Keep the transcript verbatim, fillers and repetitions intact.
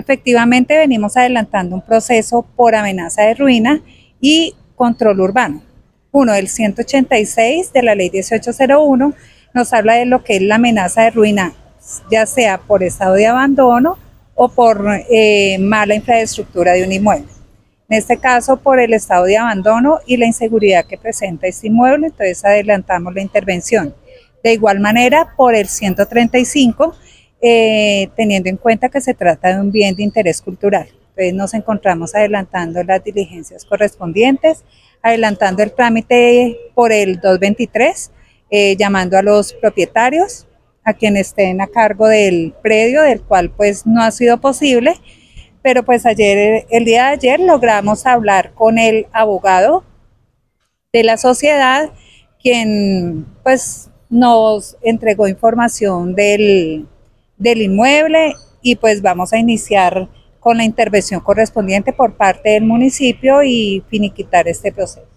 Efectivamente, venimos adelantando un proceso por amenaza de ruina y control urbano. Uno, el ciento ochenta y seis de la ley dieciocho cero uno nos habla de lo que es la amenaza de ruina, ya sea por estado de abandono o por eh, mala infraestructura de un inmueble. En este caso, por el estado de abandono y la inseguridad que presenta este inmueble, entonces adelantamos la intervención. De igual manera, por el ciento treinta y cinco, eh, teniendo en cuenta que se trata de un bien de interés cultural. Entonces nos encontramos adelantando las diligencias correspondientes, adelantando el trámite por el doscientos veintitrés, eh, llamando a los propietarios, a quienes estén a cargo del predio, del cual pues no ha sido posible, pero pues ayer, el día de ayer logramos hablar con el abogado de la sociedad, quien pues nos entregó información del, del inmueble y pues vamos a iniciar con la intervención correspondiente por parte del municipio y finiquitar este proceso.